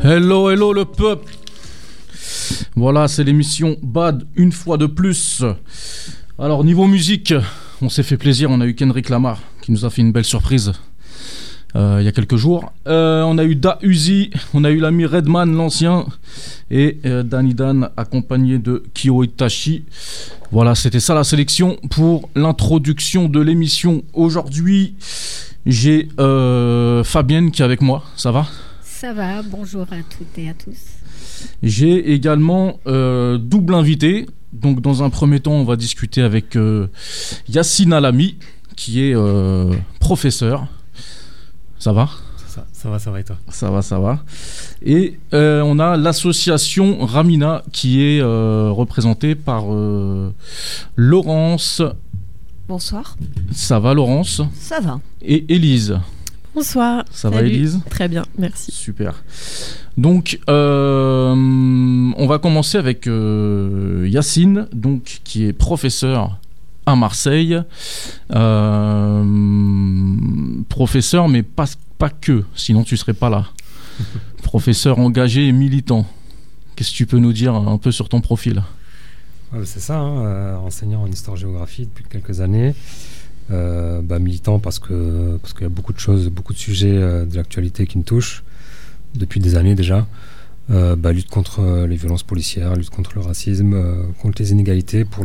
Hello, hello le peuple. Voilà, c'est l'émission Bad une fois de plus. Alors niveau musique, on s'est fait plaisir, on a eu Kendrick Lamar qui nous a fait une belle surprise il y a quelques jours. On a eu Da Uzi, on a eu l'ami Redman l'ancien et Danny Dan accompagné de Kyo Itachi. Voilà, c'était ça la sélection pour l'introduction de l'émission. Aujourd'hui, j'ai Fabienne qui est avec moi, ça va ? Ça va, bonjour à toutes et à tous. J'ai également double invité. Donc dans un premier temps, on va discuter avec Yacine Alami, qui est professeur. Ça va ? Ça va et toi ? Ça va. Et on a l'association Ramina qui est représentée par Laurence. Bonsoir. Ça va Laurence ? Ça va. Et Élise. Bonsoir. Ça va Élise ? Très bien, merci. Super. Donc, on va commencer avec Yacine, donc, qui est professeur à Marseille. Professeur, mais pas que, sinon tu ne serais pas là. Professeur engagé et militant. Qu'est-ce que tu peux nous dire un peu sur ton profil ? Ouais, c'est ça, enseignant en histoire-géographie depuis quelques années. Militant parce qu'il y a beaucoup de choses, beaucoup de sujets de l'actualité qui me touchent depuis des années déjà. Lutte contre les violences policières, lutte contre le racisme, contre les inégalités, pour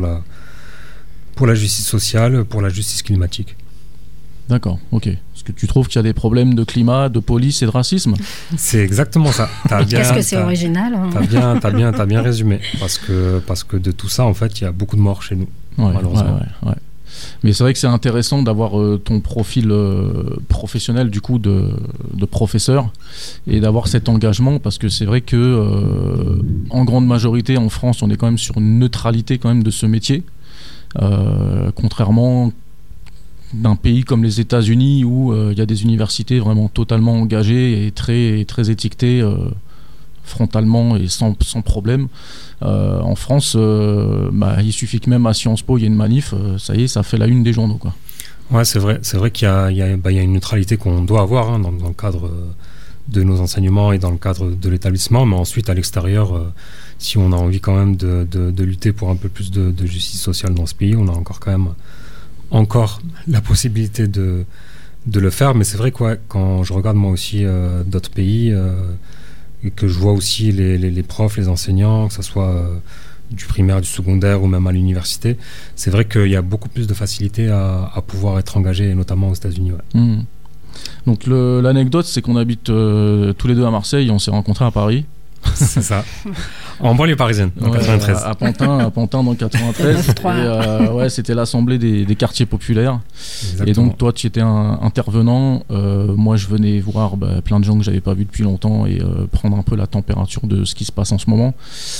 la justice sociale, pour la justice climatique. D'accord, ok. Est-ce que tu trouves qu'il y a des problèmes de climat, de police et de racisme ? C'est exactement ça. Qu'est-ce que c'est original, hein. T'as bien résumé. Parce que de tout ça, en fait, il y a beaucoup de morts chez nous, malheureusement. Ouais. Mais c'est vrai que c'est intéressant d'avoir ton profil professionnel du coup de professeur et d'avoir cet engagement, parce que c'est vrai que en grande majorité en France on est quand même sur une neutralité quand même de ce métier, contrairement d'un pays comme les États-Unis où il y a des universités vraiment totalement engagées et très étiquetées frontalement et sans problème. En France, il suffit que même à Sciences Po il y ait une manif, ça y est, ça fait la une des journaux, quoi. Ouais, c'est vrai qu'il y a une neutralité qu'on doit avoir dans le cadre de nos enseignements et dans le cadre de l'établissement, mais ensuite à l'extérieur, si on a envie quand même de lutter pour un peu plus de justice sociale dans ce pays, on a encore la possibilité de le faire. Mais c'est vrai que quand je regarde moi aussi d'autres pays, et que je vois aussi les profs, les enseignants, que ce soit du primaire, du secondaire ou même à l'université, c'est vrai qu'il y a beaucoup plus de facilité à pouvoir être engagé, notamment aux États-Unis. Ouais. Mmh. Donc l'anecdote, c'est qu'on habite tous les deux à Marseille, on s'est rencontrés à Paris. C'est ça. En banlieue parisienne, dans 93. À Pantin, dans 93. Et, c'était l'assemblée des quartiers populaires. Exactement. Et donc, toi, tu étais un intervenant. Moi, je venais voir plein de gens que je n'avais pas vus depuis longtemps et prendre un peu la température de ce qui se passe en ce moment.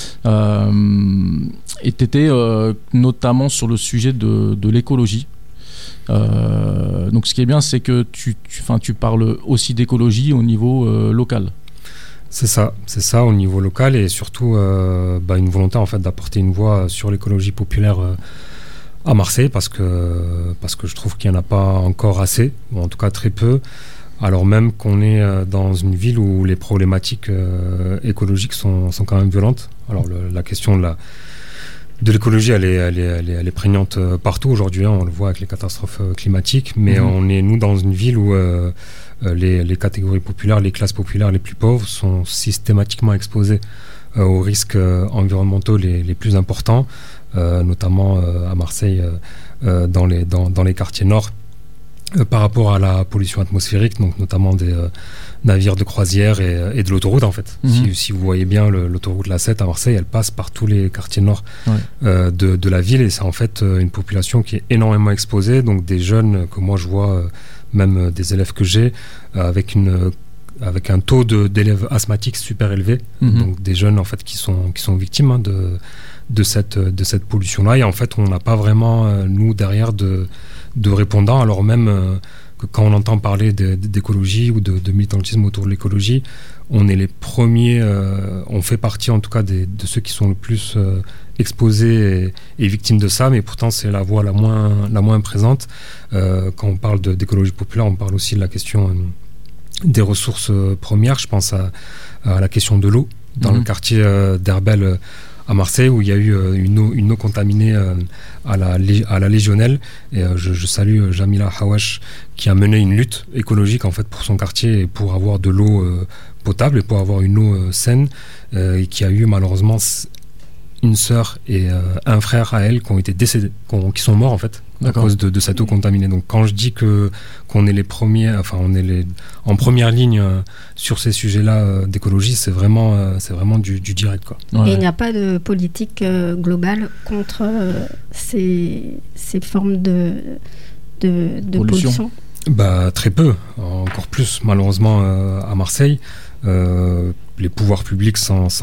Et tu étais notamment sur le sujet de l'écologie. Donc, ce qui est bien, c'est que tu parles aussi d'écologie au niveau local. C'est ça au niveau local, et surtout une volonté en fait d'apporter une voix sur l'écologie populaire à Marseille, parce que je trouve qu'il n'y en a pas encore assez, ou en tout cas très peu, alors même qu'on est dans une ville où les problématiques écologiques sont quand même violentes. Alors la question de l'écologie, elle est prégnante partout aujourd'hui, on le voit avec les catastrophes climatiques, mais on est nous dans une ville où les catégories populaires, les classes populaires les plus pauvres sont systématiquement exposées aux risques environnementaux les plus importants, notamment à Marseille, dans les quartiers nord, par rapport à la pollution atmosphérique, donc notamment des navires de croisière et de l'autoroute en fait. Si vous voyez bien l'autoroute la 7 à Marseille, elle passe par tous les quartiers nord de la ville, et c'est en fait une population qui est énormément exposée, donc des jeunes que moi je vois, même des élèves que j'ai, avec un taux d'élèves asthmatiques super élevé, donc des jeunes en fait qui sont victimes de cette pollution-là, et en fait on n'a pas vraiment nous derrière de répondants, alors même que quand on entend parler d'écologie ou de militantisme autour de l'écologie, on est les premiers, on fait partie en tout cas de ceux qui sont le plus exposés et victimes de ça, mais pourtant c'est la voix la moins présente. Quand on parle d'écologie populaire, on parle aussi de la question des ressources premières. Je pense à la question de l'eau dans le quartier d'Herbel à Marseille, où il y a eu une eau contaminée à la Légionelle. Et je salue Jamila Hawash, qui a mené une lutte écologique en fait pour son quartier et pour avoir de l'eau potable et pour avoir une eau saine, et qui a eu malheureusement une sœur et un frère à elle qui ont été décédés, qui sont morts en fait à cause de cette eau contaminée. Donc quand je dis qu'on est les premiers, enfin on est en première ligne sur ces sujets-là d'écologie, c'est vraiment du direct, quoi. Ouais. Et il n'y a pas de politique globale contre ces formes de pollution. Très peu, encore plus malheureusement à Marseille. Les pouvoirs publics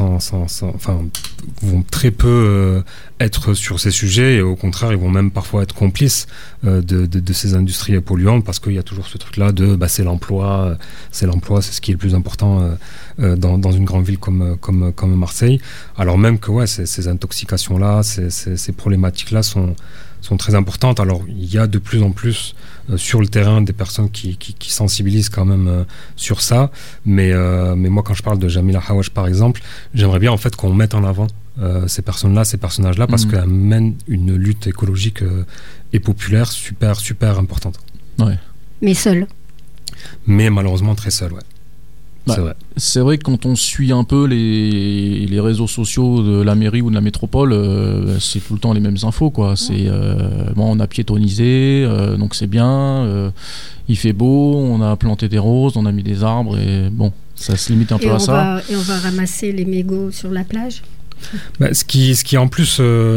vont très peu être sur ces sujets, et au contraire ils vont même parfois être complices de ces industries polluantes, parce qu'il y a toujours ce truc là de c'est l'emploi, c'est ce qui est le plus important dans une grande ville comme Marseille, alors même que ces intoxications là, ces problématiques là sont très importantes. Alors il y a de plus en plus sur le terrain des personnes qui sensibilisent quand même sur ça, mais moi quand je parle de Jamila Hawash par exemple, j'aimerais bien en fait qu'on mette en avant ces personnages-là, parce qu'elles mènent une lutte écologique et populaire super importante. Ouais. Mais seule. Mais malheureusement très seule, ouais. C'est vrai que quand on suit un peu les réseaux sociaux de la mairie ou de la métropole, c'est tout le temps les mêmes infos, quoi. C'est on a piétonnisé, donc c'est bien, il fait beau, on a planté des roses, on a mis des arbres, et bon, ça se limite un peu à ça. Et on va ramasser les mégots sur la plage. Ce qui en plus,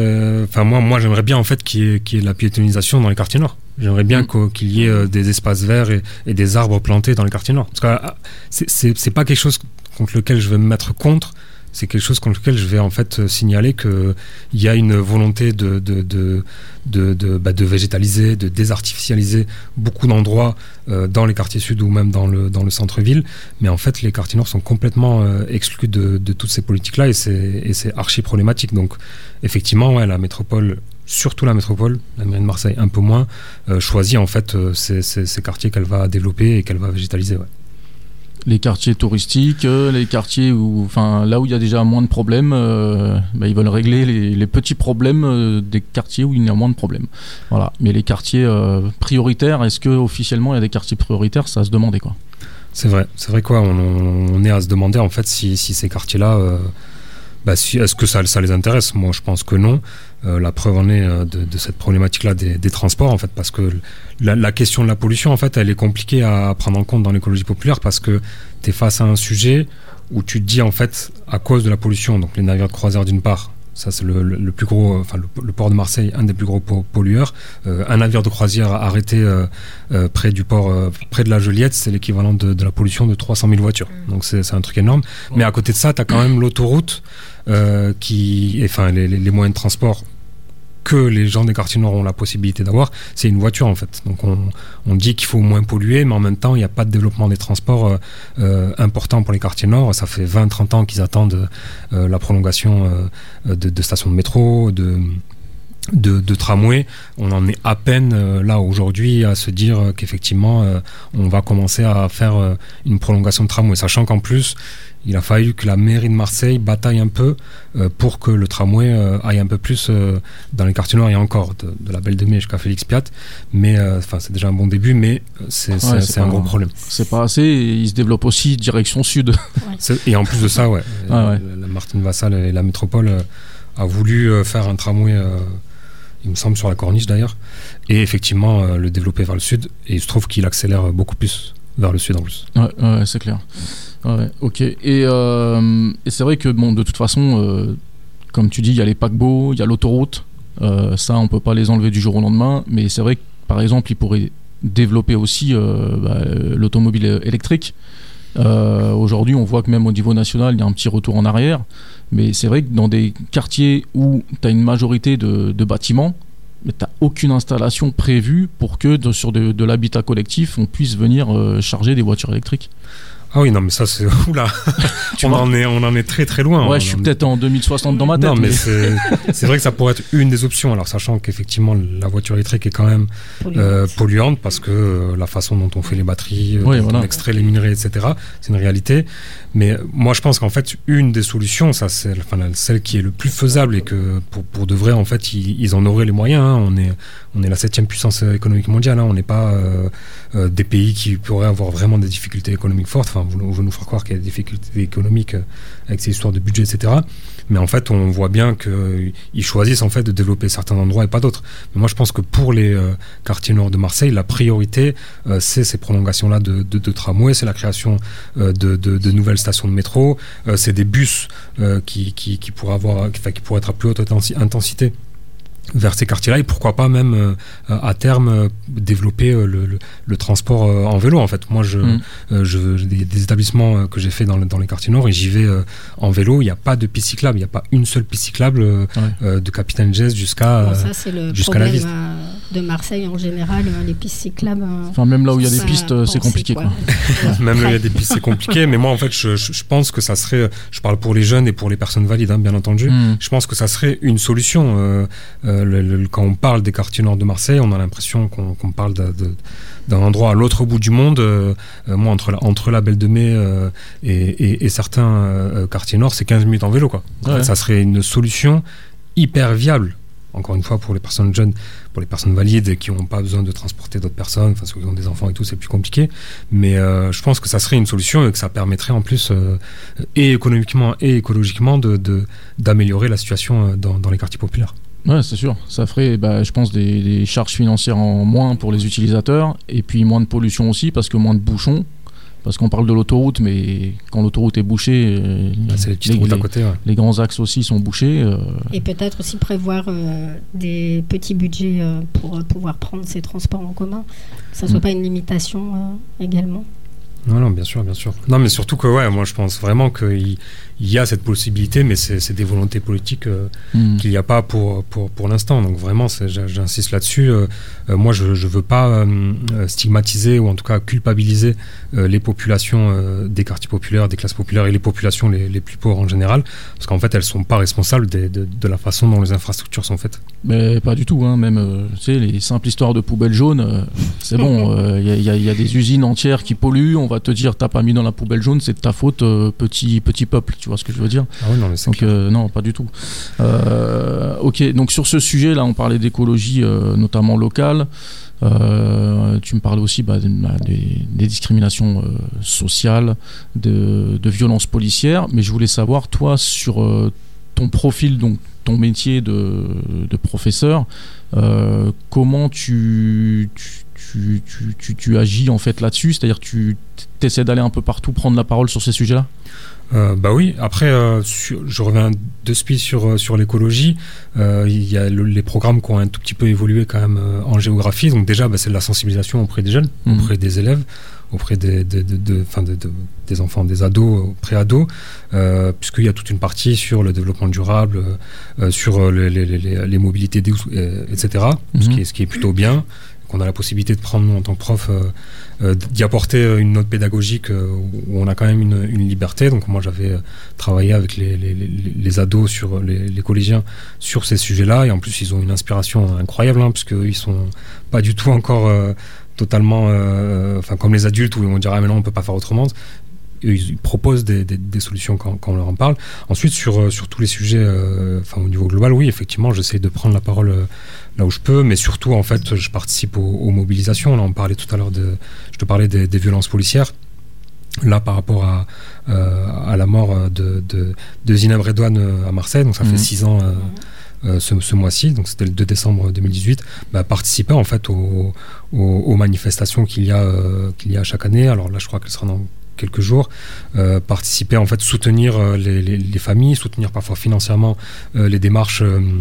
moi j'aimerais bien en fait qu'il y ait de la piétonisation dans les quartiers nord. J'aimerais bien qu'il y ait des espaces verts et des arbres plantés dans les quartiers nord. Parce que c'est pas quelque chose contre lequel je vais me mettre contre. C'est quelque chose contre lequel je vais en fait signaler qu'il y a une volonté de végétaliser, de désartificialiser beaucoup d'endroits dans les quartiers sud ou même dans le centre-ville. Mais en fait, les quartiers nord sont complètement exclus de toutes ces politiques-là, et c'est archi problématique. Donc, effectivement, la métropole, surtout la métropole, la mairie de Marseille un peu moins, choisit en fait ces quartiers qu'elle va développer et qu'elle va végétaliser. Ouais. Les quartiers touristiques, les quartiers là où il y a déjà moins de problèmes, ils veulent régler les petits problèmes des quartiers où il y a moins de problèmes. Voilà. Mais les quartiers prioritaires, est-ce que officiellement il y a des quartiers prioritaires? Ça à se demander, quoi. C'est vrai quoi. On est à se demander en fait si ces quartiers-là, est-ce que ça les intéresse? Moi, je pense que non. La preuve en est de cette problématique-là des transports, en fait, parce que la question de la pollution, en fait, elle est compliquée à prendre en compte dans l'écologie populaire, parce que tu es face à un sujet où tu te dis, en fait, à cause de la pollution, donc les navires de croisière d'une part, ça c'est le plus gros, le port de Marseille, un des plus gros pollueurs. Un navire de croisière arrêté près du port, près de la Joliette, c'est l'équivalent de la pollution de 300 000 voitures. Donc c'est un truc énorme. Mais à côté de ça, tu as quand même l'autoroute, les moyens de transport que les gens des quartiers nord ont la possibilité d'avoir, c'est une voiture en fait. Donc on dit qu'il faut moins polluer, mais en même temps il n'y a pas de développement des transports important pour les quartiers nord. Ça fait 20-30 ans qu'ils attendent la prolongation de stations de métro, de tramway. On en est à peine là aujourd'hui à se dire qu'effectivement on va commencer à faire une prolongation de tramway, sachant qu'en plus il a fallu que la mairie de Marseille bataille un peu pour que le tramway aille un peu plus dans les quartiers nord. Il y a encore de la Belle de Mai jusqu'à Félix Piat, mais c'est déjà un bon début, mais c'est un gros problème. C'est pas assez, et il se développe aussi direction sud. Ouais. Et en plus de ça, la Martine Vassal et la métropole a voulu faire un tramway, il me semble, sur la Corniche d'ailleurs, et effectivement le développer vers le sud, et il se trouve qu'il accélère beaucoup plus vers le sud en plus. Ouais, c'est clair. Ouais, ok. Et c'est vrai que de toute façon, comme tu dis, il y a les paquebots, il y a l'autoroute. Ça, on peut pas les enlever du jour au lendemain. Mais c'est vrai que, par exemple, ils pourraient développer aussi l'automobile électrique. Aujourd'hui, on voit que même au niveau national, il y a un petit retour en arrière. Mais c'est vrai que dans des quartiers où tu as une majorité de bâtiments, mais tu n'as aucune installation prévue pour que sur de l'habitat collectif, on puisse venir charger des voitures électriques. Ah oui, non, mais ça, c'est... Oula, on en est très très loin. Ouais, je suis peut-être en 2060 dans ma tête. Non, mais c'est vrai que ça pourrait être une des options. Alors, sachant qu'effectivement, la voiture électrique est quand même polluante parce que la façon dont on fait les batteries, on extrait les minerais, etc., c'est une réalité. Mais moi, je pense qu'en fait, une des solutions, ça, c'est celle qui est le plus faisable et que pour de vrai, en fait, ils en auraient les moyens. Hein. On est la 7e puissance économique mondiale. Hein. On n'est pas des pays qui pourraient avoir vraiment des difficultés économiques fortes. Enfin, on veut nous faire croire qu'il y a des difficultés économiques avec ces histoires de budget, etc. Mais en fait, on voit bien qu'ils choisissent en fait de développer certains endroits et pas d'autres. Mais moi, je pense que pour les quartiers nord de Marseille, la priorité, c'est ces prolongations-là de tramway, c'est la création de nouvelles stations de métro, c'est des bus qui pourraient être à plus haute intensité vers ces quartiers-là, et pourquoi pas même à terme développer le transport en vélo. En fait, moi, des établissements que j'ai fait dans les quartiers nord, et j'y vais en vélo. Il n'y a pas de piste cyclable, il n'y a pas une seule piste cyclable de Capitaine Geste jusqu'à ça, c'est le jusqu'à la Viste. De Marseille en général, les pistes cyclables. Enfin, même là où il y a des pistes, c'est compliqué, quoi. Même là où il y a des pistes, c'est compliqué. Mais moi, en fait, je pense que ça serait. Je parle pour les jeunes et pour les personnes valides, hein, bien entendu. Je pense que ça serait une solution. Quand on parle des quartiers nord de Marseille, on a l'impression qu'on parle d'un endroit à l'autre bout du monde. Moi, entre la Belle de Mai et certains quartiers nord, c'est 15 minutes en vélo, quoi. En fait, ça serait une solution hyper viable. Encore une fois, pour les personnes jeunes, pour les personnes valides qui n'ont pas besoin de transporter d'autres personnes, enfin ceux qui ont des enfants et tout, c'est plus compliqué. Mais je pense que ça serait une solution et que ça permettrait en plus, et économiquement et écologiquement, d'améliorer la situation dans les quartiers populaires. Ouais, c'est sûr. Ça ferait, je pense, des charges financières en moins pour les utilisateurs, et puis moins de pollution aussi, parce que moins de bouchons. Parce qu'on parle de l'autoroute, mais quand l'autoroute est bouchée, c'est les petites routes à côté, les grands axes aussi sont bouchés. Et peut-être aussi prévoir des petits budgets pour pouvoir prendre ces transports en commun, que ça ne soit pas une limitation également. Non, bien sûr. Non, mais surtout que, moi, je pense vraiment qu'il y a cette possibilité, mais c'est des volontés politiques qu'il n'y a pas pour l'instant. Donc vraiment, j'insiste là-dessus. Moi, je ne veux pas stigmatiser ou en tout cas culpabiliser les populations des quartiers populaires, des classes populaires et les populations les plus pauvres en général, parce qu'en fait, elles ne sont pas responsables de la façon dont les infrastructures sont faites. Mais pas du tout, hein. Même les simples histoires de poubelles jaunes, c'est bon, il y a des usines entières qui polluent, on va te dire t'as pas mis dans la poubelle jaune, c'est de ta faute, petit peuple, tu vois ce que je veux dire. Ah oui, non, mais c'est donc non, pas du tout. Ok, donc sur ce sujet là, on parlait d'écologie notamment locale. Tu me parlais aussi des discriminations sociales, de violences policières, mais je voulais savoir, toi, sur ton profil, donc ton métier de professeur, comment tu agis en fait là-dessus, c'est-à-dire tu essaies d'aller un peu partout prendre la parole sur ces sujets-là? Oui, après je reviens de suite sur l'écologie. Il y a les programmes qui ont un tout petit peu évolué quand même en géographie, donc déjà c'est de la sensibilisation auprès des jeunes, auprès des élèves, auprès des enfants, des ados, pré-ados, puisqu'il y a toute une partie sur le développement durable, sur les mobilités, etc., ce qui est plutôt bien, qu'on a la possibilité de prendre, nous, en tant que prof, d'y apporter une note pédagogique où on a quand même une liberté. Donc moi, j'avais travaillé avec les ados, sur les collégiens, sur ces sujets-là, et en plus, ils ont une inspiration incroyable, puisqu'ils sont pas du tout encore totalement comme les adultes, où ils vont dire « Ah, mais non, on peut pas faire autrement ». Ils proposent des solutions quand on leur en parle. Ensuite, sur tous les sujets, au niveau global, oui, effectivement, j'essaie de prendre la parole là où je peux, mais surtout, en fait, je participe aux mobilisations. Là, on parlait tout à l'heure je te parlais des violences policières. Là, par rapport à la mort de Zineb Redouane à Marseille, donc ça fait 6 ans ce mois-ci, donc c'était le 2 décembre 2018, participer en fait aux manifestations qu'il y a chaque année. Alors là, je crois qu'elle sera dans quelques jours, participer, en fait, soutenir les familles, soutenir parfois financièrement les démarches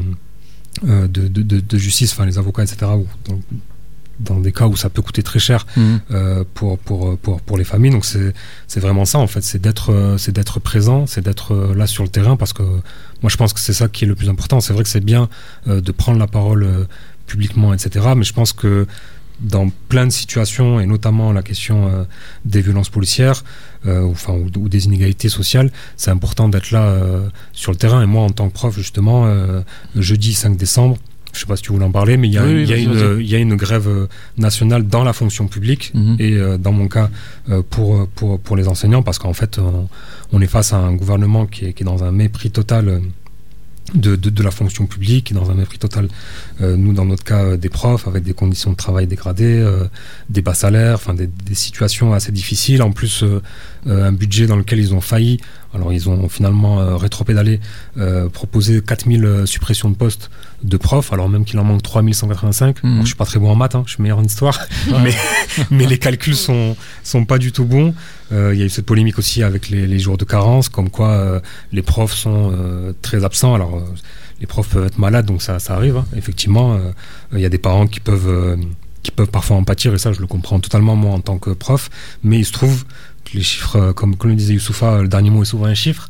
de justice, les avocats, etc., dans des cas où ça peut coûter très cher pour les familles. Donc c'est vraiment ça, en fait, c'est d'être présent, c'est d'être là sur le terrain, parce que moi je pense que c'est ça qui est le plus important. C'est vrai que c'est bien de prendre la parole publiquement, etc., mais je pense que dans plein de situations, et notamment la question des violences policières ou des inégalités sociales, c'est important d'être là sur le terrain. Et moi, en tant que prof, justement, jeudi 5 décembre, je ne sais pas si tu voulais en parler, mais il y a une grève nationale dans la fonction publique, et dans mon cas, pour les enseignants, parce qu'en fait, on est face à un gouvernement qui est dans un mépris total de la fonction publique, et dans un mépris total, nous dans notre cas, des profs, avec des conditions de travail dégradées, des bas salaires, enfin des situations assez difficiles, en plus un budget dans lequel ils ont failli. Alors ils ont finalement rétropédalé, proposé 4000 suppressions de postes de profs, alors même qu'il en manque 3185. Alors, je suis pas très bon en maths, je suis meilleur en histoire, mais les calculs sont pas du tout bons. Il y a eu cette polémique aussi avec les jours de carence, comme quoi les profs sont très absents. Alors les profs peuvent être malades, donc ça arrive, effectivement. Il y a des parents qui peuvent parfois en pâtir, et ça je le comprends totalement, moi, en tant que prof. Mais il se trouve que les chiffres, comme le disait Youssoufa, le dernier mot est souvent un chiffre.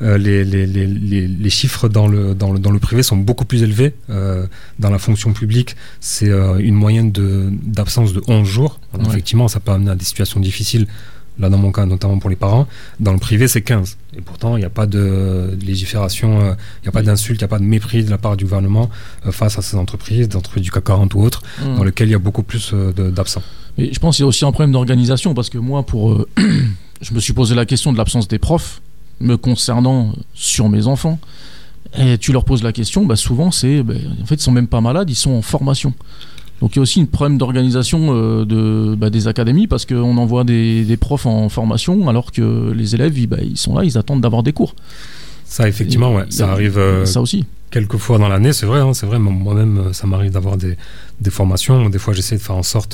Les chiffres dans le privé sont beaucoup plus élevés. Dans la fonction publique, c'est une moyenne d'absence de 11 jours. Alors, effectivement, ça peut amener à des situations difficiles. Là, dans mon cas, notamment pour les parents. Dans le privé, c'est 15. Et pourtant, il n'y a pas de légifération, il n'y a pas d'insulte, il n'y a pas de mépris de la part du gouvernement face à ces entreprises du CAC 40 ou autres, dans lesquelles il y a beaucoup plus d'absents. Mais je pense qu'il y a aussi un problème d'organisation, parce que moi, je me suis posé la question de l'absence des profs me concernant sur mes enfants. Et tu leur poses la question, souvent, en fait, ils ne sont même pas malades, ils sont en formation. Donc il y a aussi un problème d'organisation des académies, parce qu'on envoie des profs en formation alors que les élèves ils sont là, ils attendent d'avoir des cours. Ça effectivement, ça arrive ça aussi. Quelques fois dans l'année, c'est vrai, moi-même ça m'arrive d'avoir des formations. Des fois j'essaie de faire en sorte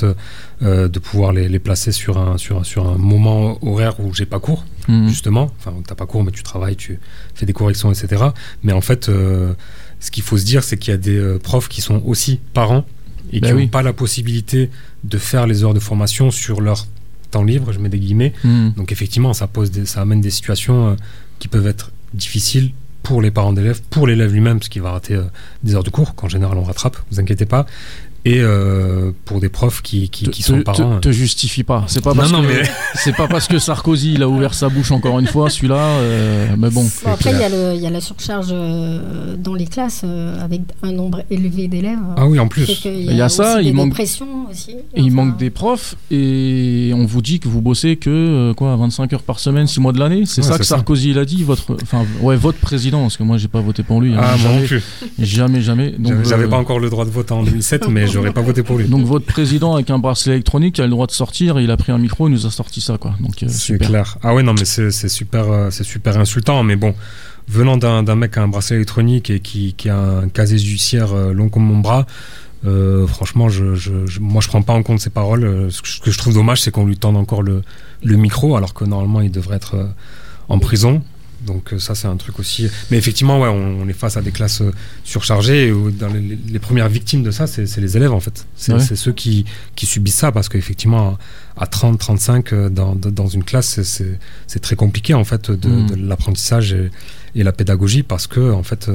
de pouvoir les placer sur un moment horaire où j'ai pas cours, justement. Enfin, t'as pas cours mais tu travailles, tu fais des corrections, etc. Mais en fait, ce qu'il faut se dire, c'est qu'il y a des profs qui sont aussi parents et qui n'ont pas la possibilité de faire les heures de formation sur leur temps libre, je mets des guillemets. Donc effectivement, ça amène des situations qui peuvent être difficiles pour les parents d'élèves, pour l'élève lui-même, parce qu'il va rater des heures de cours, qu'en général on rattrape, vous inquiétez pas, et pour des profs qui sont parents. Te justifie pas. C'est pas parce que Sarkozy il a ouvert sa bouche encore une fois, celui-là. Mais bon. Après, il y a la surcharge dans les classes avec un nombre élevé d'élèves. Ah oui, en plus. Il y a ça, il manque pression aussi. Et il manque des profs, et on vous dit que vous bossez que 25 heures par semaine, 6 mois de l'année. C'est ça que Sarkozy il a dit, votre président, parce que moi j'ai pas voté pour lui. Moi non plus. Jamais. Donc, j'avais pas encore le droit de vote en 2007, mais j'aurais pas voté pour lui. Donc votre président avec un bracelet électronique a le droit de sortir, il a pris un micro, il nous a sorti ça, quoi. Donc c'est super. Clair. Ah ouais, non mais c'est super insultant, mais bon, venant d'un mec à un bracelet électronique et qui a un casier judiciaire long comme mon bras, franchement moi je prends pas en compte ses paroles. Ce que je trouve dommage, c'est qu'on lui tende encore le micro, alors que normalement il devrait être en prison. Donc ça c'est un truc aussi, mais effectivement on est face à des classes surchargées, et dans les premières victimes de ça c'est les élèves, en fait. C'est ceux qui subissent ça, parce qu'effectivement à 30-35 dans une classe c'est très compliqué, en fait, de l'apprentissage et la pédagogie, parce que en fait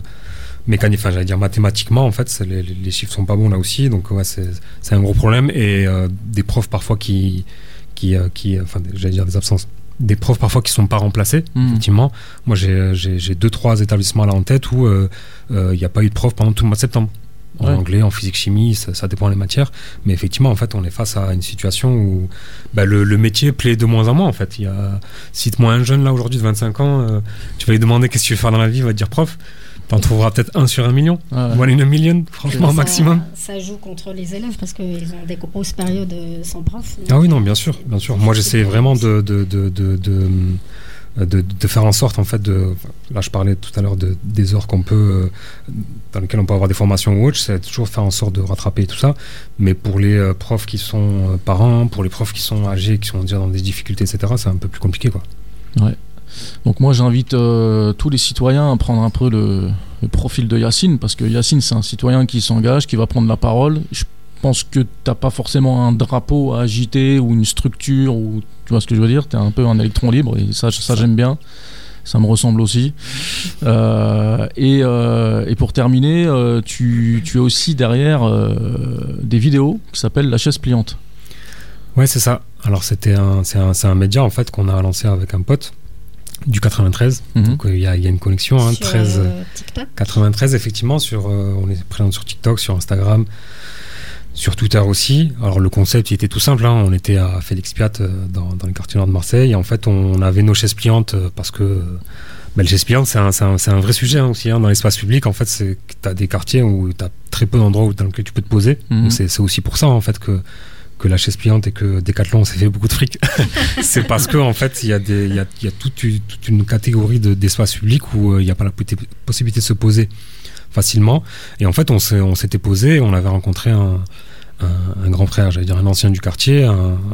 mathématiquement, en fait les chiffres sont pas bons là aussi, donc c'est un gros problème. Et des profs parfois des absences, des profs parfois qui sont pas remplacés, effectivement. Moi j'ai 2-3 établissements là en tête où il n'y a pas eu de prof pendant tout le mois de septembre, en anglais, en physique, chimie, ça dépend des matières, mais effectivement, en fait, on est face à une situation où le métier plaît de moins en moins, en fait. Cite-moi un jeune là aujourd'hui de 25 ans, tu vas lui demander qu'est-ce que tu veux faire dans la vie, il va te dire prof. T'en trouveras peut-être 1 sur 1 million, 1 in a million, franchement, maximum. Ça joue contre les élèves, parce qu'ils ont des grosses périodes sans prof. Ah oui, non, bien sûr. Moi, j'essaie vraiment de faire en sorte, en fait, là je parlais tout à l'heure des heures qu'on peut dans lesquelles on peut avoir des formations ou autres, c'est toujours faire en sorte de rattraper tout ça, mais pour les profs qui sont parents, pour les profs qui sont âgés, qui sont déjà dans des difficultés, etc., c'est un peu plus compliqué, quoi. Ouais. Donc moi j'invite tous les citoyens à prendre un peu le profil de Yacine, parce que Yacine c'est un citoyen qui s'engage, qui va prendre la parole. Je pense que t'as pas forcément un drapeau à agiter ou une structure, ou tu vois ce que je veux dire, t'es un peu un électron libre, et ça j'aime bien. ça me ressemble aussi. Et pour terminer, tu as aussi derrière des vidéos qui s'appellent La Chaise Pliante. Ouais, c'est ça. Alors c'est un média en fait qu'on a lancé avec un pote du 93. Donc il y a une connexion, sur 13 TikTok. 93 effectivement, on est présent sur TikTok, sur Instagram, sur Twitter aussi. Alors le concept il était tout simple, hein. On était à Félix Piat dans les quartiers nord de Marseille, et en fait on avait nos chaises pliantes parce que les chaises pliantes c'est un vrai sujet, hein, aussi, hein, dans l'espace public. En fait tu as des quartiers où tu as très peu d'endroits dans lesquels tu peux te poser. Donc c'est aussi pour ça en fait que la chaise pliante et que Decathlon s'est fait beaucoup de fric. C'est parce que en fait il y a toute une catégorie d'espace public où il n'y a pas la possibilité de se poser facilement, et en fait on s'était posé, on avait rencontré un grand frère, j'allais dire un ancien du quartier,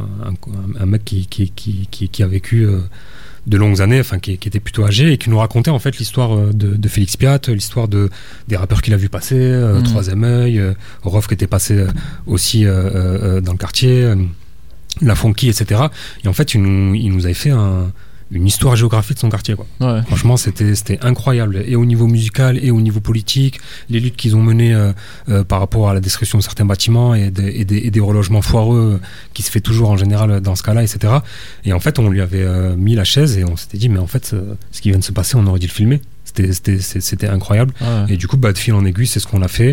un mec qui a vécu de longues années, enfin qui était plutôt âgé, et qui nous racontait en fait l'histoire de Félix Piat, l'histoire des rappeurs qu'il a vu passer, Troisième Œil, Rof qui était passé aussi dans le quartier, La Fonky, etc. Et en fait il nous avait fait une histoire géographique de son quartier, quoi. Ouais. Franchement c'était incroyable, et au niveau musical et au niveau politique, les luttes qu'ils ont menées par rapport à la destruction de certains bâtiments et des relogements foireux qui se fait toujours en général dans ce cas-là, etc. Et en fait on lui avait mis la chaise et on s'était dit mais en fait ce qui vient de se passer, on aurait dû le filmer. C'était incroyable. Ouais. Et du coup de fil en aiguille c'est ce qu'on a fait.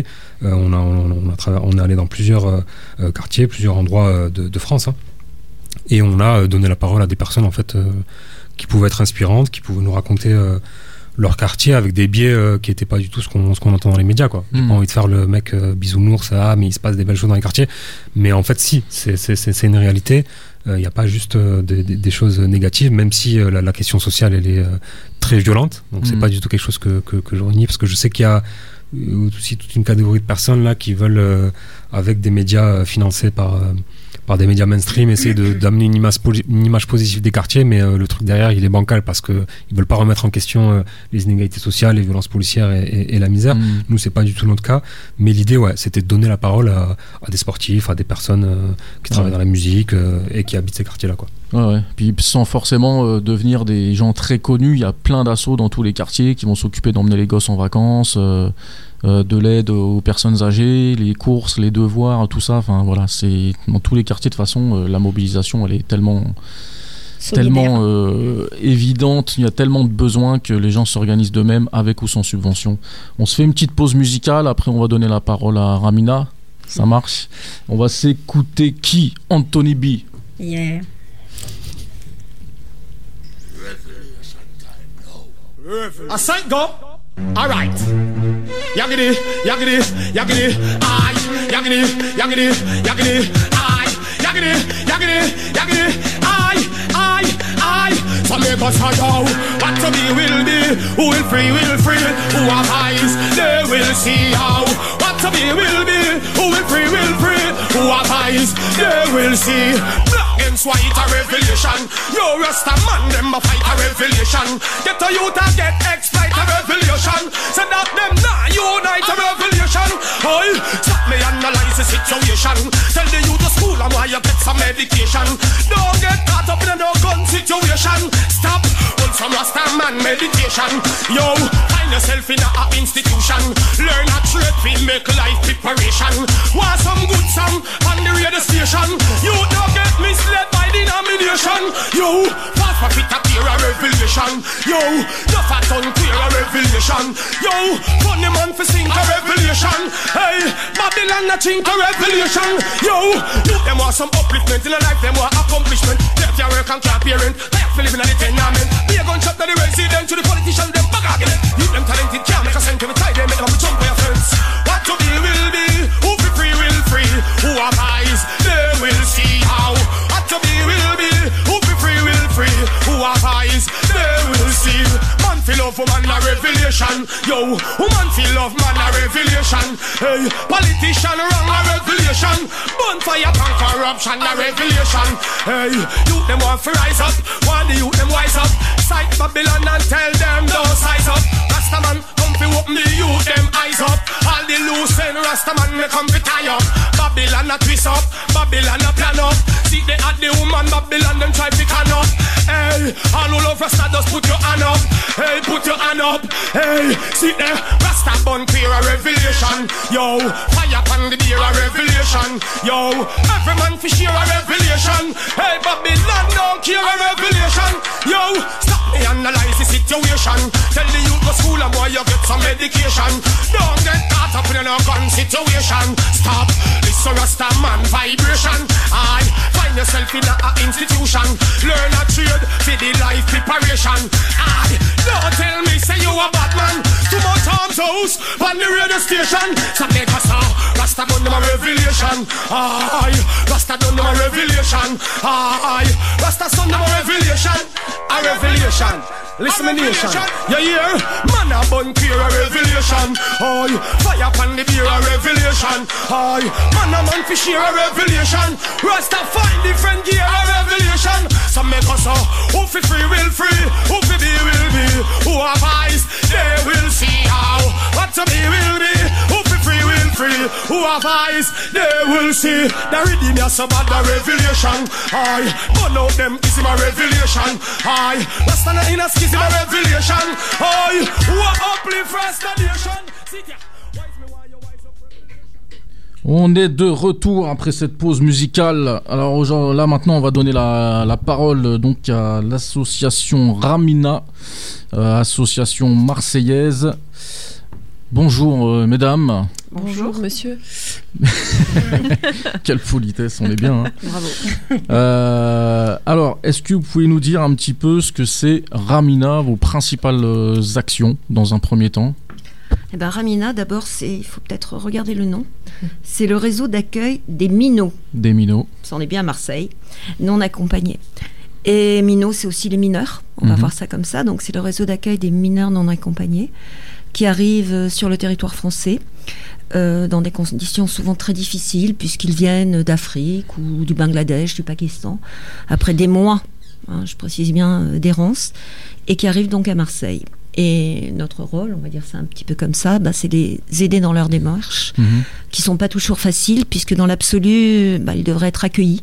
On est allé dans plusieurs quartiers, plusieurs endroits de France, hein. Et on a donné la parole à des personnes en fait qui pouvaient être inspirantes, qui pouvaient nous raconter leur quartier avec des biais qui n'étaient pas du tout ce qu'on entend dans les médias, quoi. J'ai pas envie de faire le mec bisounours, mais il se passe des belles choses dans les quartiers. Mais en fait, si, c'est une réalité. Il n'y a pas juste des choses négatives, même si la question sociale, elle est très violente. Donc c'est pas du tout quelque chose que je renie, parce que je sais qu'il y a aussi toute une catégorie de personnes là qui veulent, avec des médias financés par des médias mainstream, essayer d'amener une image positive des quartiers, mais le truc derrière il est bancal, parce qu'ils veulent pas remettre en question les inégalités sociales, les violences policières et la misère. Nous c'est pas du tout notre cas, mais l'idée c'était de donner la parole à des sportifs, à des personnes qui travaillent dans la musique et qui habitent ces quartiers là, quoi. Ouais. Puis sans forcément devenir des gens très connus, il y a plein d'assauts dans tous les quartiers qui vont s'occuper d'emmener les gosses en vacances, de l'aide aux personnes âgées, les courses, les devoirs, tout ça. Enfin voilà, c'est dans tous les quartiers. De toute façon, la mobilisation, elle est tellement évidente. Il y a tellement de besoins que les gens s'organisent d'eux-mêmes, avec ou sans subvention. On se fait une petite pause musicale. Après, on va donner la parole à Ramina. Ça marche. On va s'écouter qui? Anthony B. Yeah. A saint go. All right. Yagidi, yagidi, yagidi, aye. Yagidi, yagidi, yagidi, aye. Yagidi, yagidi, yagidi, aye, aye, aye. Some make us a yo. What to be will be. Who will free, will free. Who have eyes, they will see how. What to be will be. Who will free, will free. Who have eyes, they will see. Against white a revelation. Yo Rasta man, them a fight a revelation. Get a youth and get exploit a revelation. Say that them nah unite a revelation. Oi, stop me analyze the situation. Tell the youth to school and why you get some medication. Don't get caught up in a no gun situation. Stop, hold some Rasta man meditation. Yo, find yourself in a institution. Learn a trade field, make life preparation. Want some good song on the radio station. You don't get misled by denomination. Yo, fast profit appear a revelation. Yo, the fat unclear a revelation. Yo, funny man for sink a revelation. Hey, Babylon a chink a revelation. Yo, you them want some upliftment in a life, them want accomplishment. Left your work and can't parent. They have to live in a tenement. Be a gunshot to the resident, to the politician, them bag again. You them talented can't make a cent every time they make them jump for your friends. What to be will be. Who be free will free. Who have eyes, they will see how. What to be will be. Who be free will free. Who have eyes, they will see. Man feel love woman a revelation. Yo, woman feel love man a revelation. Hey, politician wrong a revelation. Bonfire pan corruption a revelation. Hey, youth them want to rise up. Want the youth them wise up. Sight Babylon and tell them don't size up. Rastaman come fi open the youth them eyes up. All the loose end Rastaman me come fi tie up. Babylon a twist up. Babylon a plan up. See they at the woman Babylon them try to can up. Hey, Hey, all who love Rasta, just put your hand up. Hey, put your hand up. Hey, see there, Rasta bun clear a revelation. Yo, fire upon the deer a revelation. Yo, every man fi share a revelation. Hey, Babylon don't care a revelation. Yo, stop me analyze the situation. Tell the youth go school and boy you get some medication. Don't get caught up in a gun situation. Stop, listen Rasta man vibration. I find yourself in a institution. Learn a trade for the life preparation. I don't tell me say you a bad man. Too much arms house on the radio station. Some make us Rasta done them a revelation. I Rasta done them a revelation. I Rasta son them a revelation. A revelation. Listen me nation, you hear? Man a bun clear a revelation. Oi, fire upon the beer a revelation. Oi, man a man fish here a revelation. Rasta find different gear a revelation. Some make us who fi free will free, who fi be will be. Who have eyes, they will see how. What to be will be, who fi free will free. Who have eyes, they will see. The redeem ya some bad a revelation. Oi, burn out them is him a revelation. Oi, Rasta na in a is a revelation. Oh, what uplift Rasta nation. On est de retour après cette pause musicale. Alors là maintenant on va donner la parole donc à l'association Ramina, association marseillaise. Bonjour mesdames. Bonjour monsieur. Quelle politesse, on est bien. Hein. Bravo. Alors, est-ce que vous pouvez nous dire un petit peu ce que c'est Ramina, vos principales actions dans un premier temps? Eh ben, Ramina, d'abord, il faut peut-être regarder le nom. C'est le réseau d'accueil des minots. Des minots. Ça, on est bien à Marseille, non accompagnés. Et minots, c'est aussi les mineurs. On va voir ça comme ça. Donc, c'est le réseau d'accueil des mineurs non accompagnés qui arrivent sur le territoire français. Dans des conditions souvent très difficiles puisqu'ils viennent d'Afrique ou du Bangladesh, du Pakistan, après des mois, je précise bien, d'errance, et qui arrivent donc à Marseille. Et notre rôle, on va dire ça un petit peu comme ça, c'est les aider dans leur démarche, qui ne sont pas toujours faciles, puisque dans l'absolu, ils devraient être accueillis.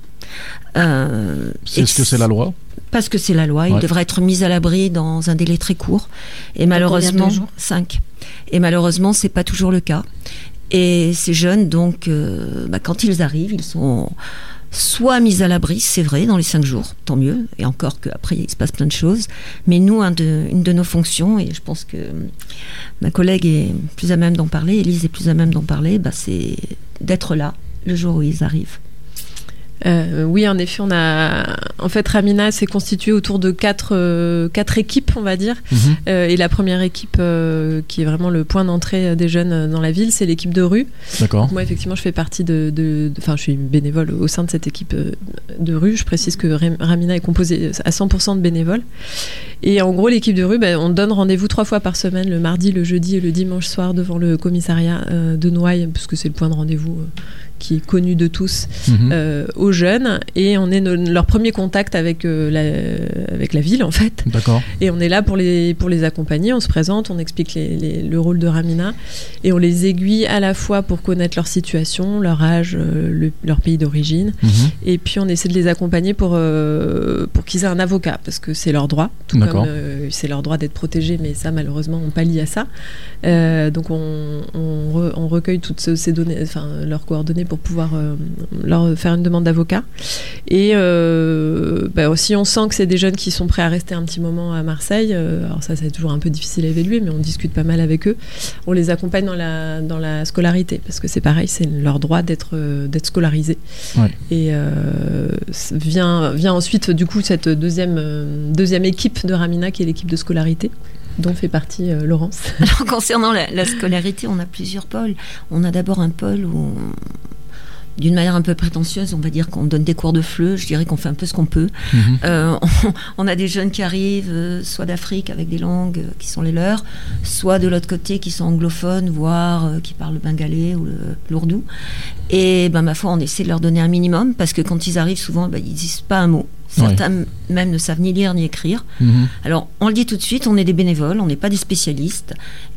C'est ce que c'est la loi ? Parce que c'est la loi, ils devraient être mis à l'abri dans un délai très court. Et malheureusement, 5. Et malheureusement, ce n'est pas toujours le cas. Et ces jeunes, donc, quand ils arrivent, ils sont soit mis à l'abri, c'est vrai, dans les 5 jours, tant mieux, et encore qu'après, il se passe plein de choses. Mais nous, une de nos fonctions, et je pense que ma collègue est plus à même d'en parler, Élise est plus à même d'en parler, c'est d'être là le jour où ils arrivent. Oui, en effet, en fait, Ramina s'est constituée autour de 4 équipes, on va dire. Et la première équipe, qui est vraiment le point d'entrée des jeunes dans la ville, c'est l'équipe de rue. D'accord. Donc moi, effectivement, je fais partie je suis bénévole au sein de cette équipe de rue. Je précise que Ramina est composée à 100% de bénévoles. Et en gros, l'équipe de rue, on donne rendez-vous 3 fois par semaine, le mardi, le jeudi et le dimanche soir devant le commissariat de Noailles, parce que c'est le point de rendez-vous qui est connu de tous, aux jeunes, et on est leur premier contact avec la ville en fait. D'accord. Et on est là pour les accompagner, on se présente, on explique le rôle de Ramina, et on les aiguille à la fois pour connaître leur situation, leur âge, leur pays d'origine, et puis on essaie de les accompagner pour qu'ils aient un avocat, parce que c'est leur droit, tout comme c'est leur droit d'être protégé, mais ça malheureusement on pallie à ça. Donc on recueille toutes ces données, enfin leurs coordonnées pour pouvoir leur faire une demande d'avocat. Et aussi on sent que c'est des jeunes qui sont prêts à rester un petit moment à Marseille. Alors ça c'est toujours un peu difficile à évaluer, mais on discute pas mal avec eux. On les accompagne dans la scolarité, parce que c'est pareil, c'est leur droit d'être scolarisés. Ouais. Et vient ensuite du coup cette deuxième équipe de Ramina, qui est l'équipe de scolarité, dont fait partie Laurence. Alors concernant la scolarité, on a plusieurs pôles. On a d'abord un pôle où, d'une manière un peu prétentieuse, on va dire qu'on donne des cours de FLE, je dirais qu'on fait un peu ce qu'on peut. On a des jeunes qui arrivent, soit d'Afrique avec des langues qui sont les leurs, soit de l'autre côté qui sont anglophones, voire qui parlent le bengalais ou l'ourdou. Et ma foi, on essaie de leur donner un minimum, parce que quand ils arrivent, souvent, ils disent pas un mot. Certains même ne savent ni lire ni écrire. Alors, on le dit tout de suite, on est des bénévoles, on n'est pas des spécialistes.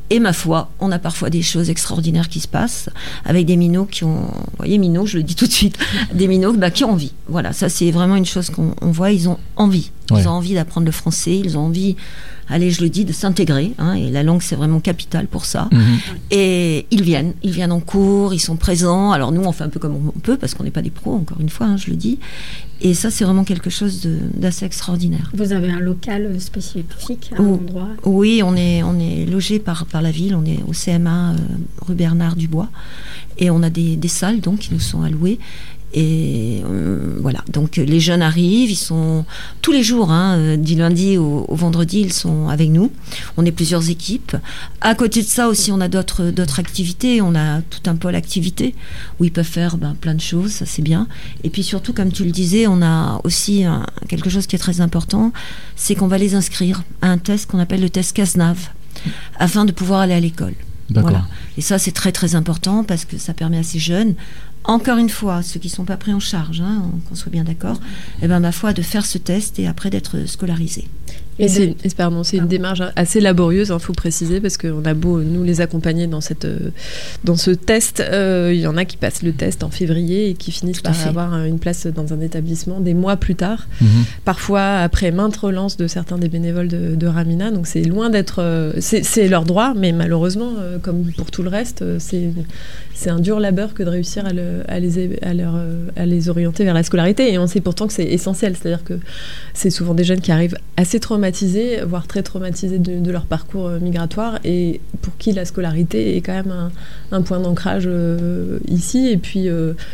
Et ma foi, on a parfois des choses extraordinaires qui se passent avec des minots qui ont... Vous voyez, minots, je le dis tout de suite, des minots qui ont envie. Voilà, ça c'est vraiment une chose qu'on voit, ils ont envie. Ouais. Ils ont envie d'apprendre le français, ils ont envie, allez, je le dis, de s'intégrer. Et la langue, c'est vraiment capital pour ça. Et ils viennent en cours, ils sont présents. Alors nous, on fait un peu comme on peut, parce qu'on n'est pas des pros, encore une fois, je le dis. Et ça, c'est vraiment quelque chose d'assez extraordinaire. Vous avez un local spécifique à un endroit? Oui, on est logé par la ville, on est au CMA rue Bernard Dubois, et on a des salles donc qui nous sont allouées. Et voilà, donc les jeunes arrivent, ils sont tous les jours, du lundi au vendredi, ils sont avec nous. On est plusieurs équipes. À côté de ça aussi, on a d'autres activités. On a tout un pôle activité où ils peuvent faire plein de choses, ça c'est bien. Et puis surtout, comme tu le disais, on a aussi quelque chose qui est très important, c'est qu'on va les inscrire à un test qu'on appelle le test CASNAV, afin de pouvoir aller à l'école. D'accord. Voilà. Et ça, c'est très très important parce que ça permet à ces jeunes, encore une fois, ceux qui ne sont pas pris en charge, qu'on soit bien d'accord, ma foi, de faire ce test et après d'être scolarisés. Et c'est une démarche assez laborieuse, faut préciser, parce qu'on a beau nous les accompagner dans ce test, il y en a qui passent le test en février et qui finissent par avoir une place dans un établissement des mois plus tard, parfois après maintes relances de certains des bénévoles de Ramina. Donc c'est loin d'être, c'est leur droit, mais malheureusement, comme pour tout le reste, c'est un dur labeur que de réussir à les orienter vers la scolarité. Et on sait pourtant que c'est essentiel, c'est-à-dire que c'est souvent des jeunes qui arrivent assez traumatisés, voire très traumatisés de leur parcours migratoire, et pour qui la scolarité est quand même un point d'ancrage ici. Et puis,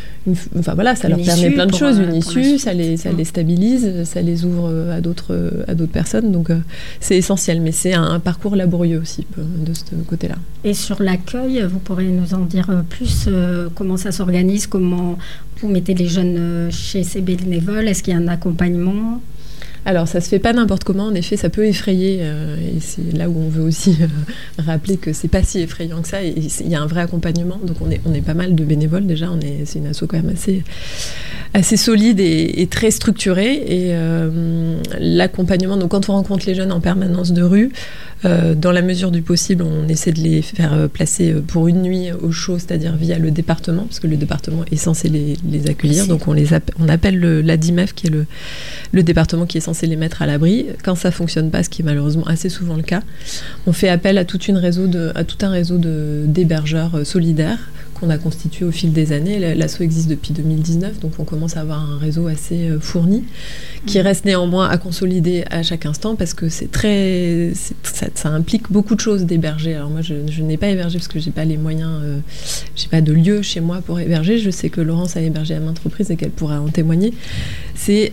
ça leur permet plein de choses, une issue, ça les stabilise, ça les ouvre à d'autres personnes. Donc c'est essentiel, mais c'est un parcours laborieux aussi de ce côté-là. Et sur l'accueil, vous pourrez nous en dire plus, comment ça s'organise, comment vous mettez les jeunes chez ces bénévoles, est-ce qu'il y a un accompagnement ? Alors, ça se fait pas n'importe comment. En effet, ça peut effrayer. Et c'est là où on veut aussi rappeler que c'est pas si effrayant que ça. Et il y a un vrai accompagnement. Donc, on est pas mal de bénévoles déjà. C'est une asso quand même assez solide et très structurée. Et l'accompagnement, donc quand on rencontre les jeunes en permanence de rue, dans la mesure du possible, on essaie de les faire placer pour une nuit au chaud, c'est-à-dire via le département, parce que le département est censé les accueillir. Donc, on appelle l'ADIMEF, qui est le département qui est censé les mettre à l'abri. Quand ça fonctionne pas, ce qui est malheureusement assez souvent le cas, on fait appel à tout un réseau d'hébergeurs solidaires qu'on a constitué au fil des années. L'asso existe depuis 2019, donc on commence à avoir un réseau assez fourni, qui reste néanmoins à consolider à chaque instant, parce que ça implique beaucoup de choses d'héberger. Alors moi, je n'ai pas hébergé parce que j'ai pas les moyens, j'ai pas de lieu chez moi pour héberger. Je sais que Laurence a hébergé à maintes reprises et qu'elle pourra en témoigner. C'est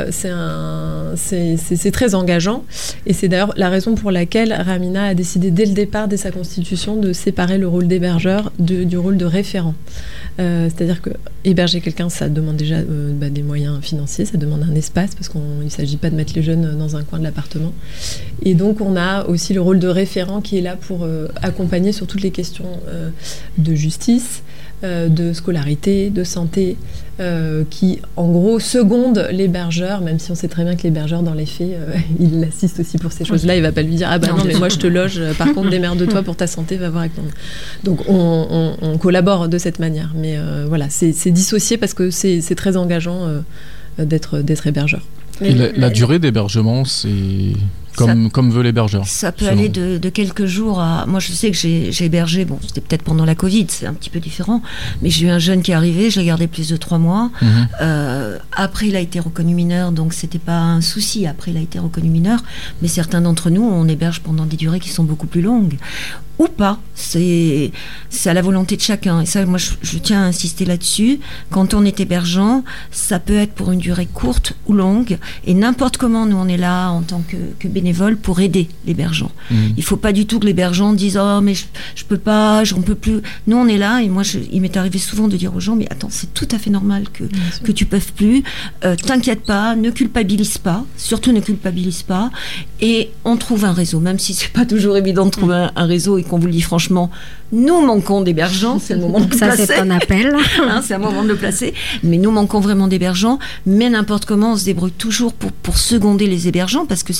très engageant, et c'est d'ailleurs la raison pour laquelle Ramina a décidé dès le départ, dès sa constitution, de séparer le rôle d'hébergeur du rôle de référent. C'est-à-dire que héberger quelqu'un, ça demande déjà des moyens financiers, ça demande un espace, parce qu'il ne s'agit pas de mettre les jeunes dans un coin de l'appartement. Et donc on a aussi le rôle de référent qui est là pour accompagner sur toutes les questions de justice, de scolarité, de santé, qui en gros seconde l'hébergeur, même si on sait très bien que l'hébergeur dans les faits il l'assiste aussi pour ces choses-là. Il va pas lui dire non mais moi je te loge, par contre démerde-toi pour ta santé, va voir avec ton... Donc on collabore de cette manière, mais voilà, c'est dissocié parce que c'est très engageant d'être hébergeur. Et la durée d'hébergement, c'est comme veut l'hébergeur. Ça peut aller de quelques jours à... Moi, je sais que j'ai hébergé, c'était peut-être pendant la Covid, c'est un petit peu différent, mais j'ai eu un jeune qui est arrivé, je l'ai gardé plus de 3 mois. Après, il a été reconnu mineur, donc c'était pas un souci. Après, il a été reconnu mineur, mais certains d'entre nous, on héberge pendant des durées qui sont beaucoup plus longues. Ou pas, c'est à la volonté de chacun. Et ça, moi, je tiens à insister là-dessus. Quand on est hébergeant, ça peut être pour une durée courte ou longue. Et n'importe comment, nous, on est là en tant que bénévole pour aider l'hébergeant. Il ne faut pas du tout que l'hébergeant dise « Oh, mais je peux pas, j'en peux plus ». Nous, on est là. Et moi, il m'est arrivé souvent de dire aux gens « Mais attends, c'est tout à fait normal que tu ne peux plus. T'inquiète pas, ne culpabilise pas. Surtout, ne culpabilise pas. Et on trouve un réseau. Même si ce n'est pas toujours évident de trouver un réseau, qu'on vous le dit franchement, nous manquons d'hébergeants, c'est le moment de le placer. Ça, c'est un appel. C'est un moment de le placer, mais nous manquons vraiment d'hébergeants, mais n'importe comment, on se débrouille toujours pour seconder les hébergeants, parce que c'est pas facile.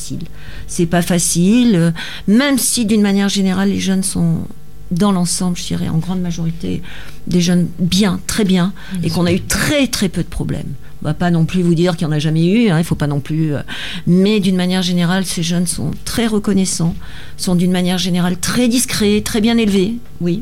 facile. C'est pas facile, même si d'une manière générale, les jeunes sont, dans l'ensemble, je dirais, en grande majorité, des jeunes bien, très bien, et qu'on a eu très très peu de problèmes. On va pas non plus vous dire qu'il n'y en a jamais eu, il faut pas non plus... mais d'une manière générale, ces jeunes sont très reconnaissants, sont d'une manière générale très discrets, très bien élevés. Oui.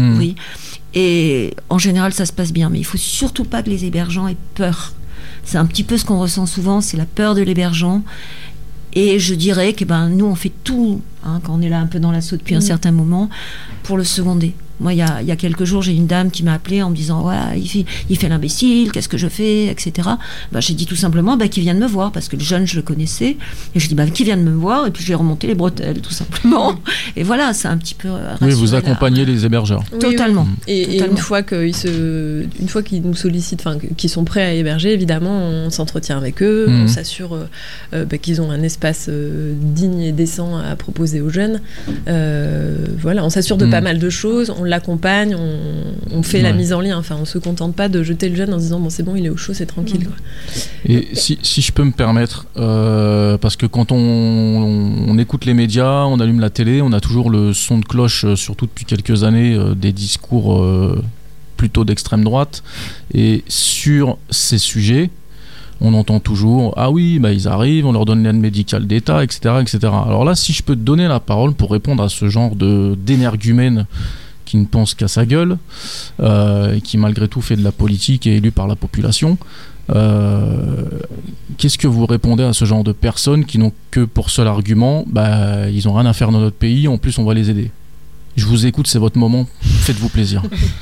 Et en général, ça se passe bien. Mais il faut surtout pas que les hébergeants aient peur. C'est un petit peu ce qu'on ressent souvent, c'est la peur de l'hébergeant. Et je dirais que nous, on fait tout, quand on est là un peu dans l'assaut depuis un certain moment, pour le seconder. Moi, il y a quelques jours, j'ai une dame qui m'a appelée en me disant « Voilà, il fait l'imbécile, qu'est-ce que je fais, etc. » J'ai dit tout simplement qu'il vienne me voir, parce que le jeune, je le connaissais. Et je dis « Qu'il vienne me voir ?» Et puis, je lui ai remonté les bretelles, tout simplement. Et voilà, c'est un petit peu Oui, vous accompagnez les hébergeurs. Totalement. Oui. Et une fois qu'ils nous sollicitent, qu'ils sont prêts à héberger, évidemment, on s'entretient avec eux, on s'assure qu'ils ont un espace digne et décent à proposer aux jeunes. Voilà, on s'assure de pas mal de choses, on l'accompagne, on fait la mise en lien. On se contente pas de jeter le jeune en disant c'est bon, il est au chaud, c'est tranquille. Quoi. Et si je peux me permettre, parce que quand on écoute les médias, on allume la télé, on a toujours le son de cloche, surtout depuis quelques années, des discours plutôt d'extrême droite. Et sur ces sujets, on entend toujours « Ah oui, ils arrivent, on leur donne l'aide médicale d'État, etc., etc. » Alors là, si je peux te donner la parole pour répondre à ce genre d'énergumène qui ne pense qu'à sa gueule, et qui malgré tout fait de la politique et est élu par la population, qu'est-ce que vous répondez à ce genre de personnes qui n'ont que pour seul argument ils n'ont rien à faire dans notre pays, en plus on va les aider? Je vous écoute, c'est votre moment, faites-vous plaisir.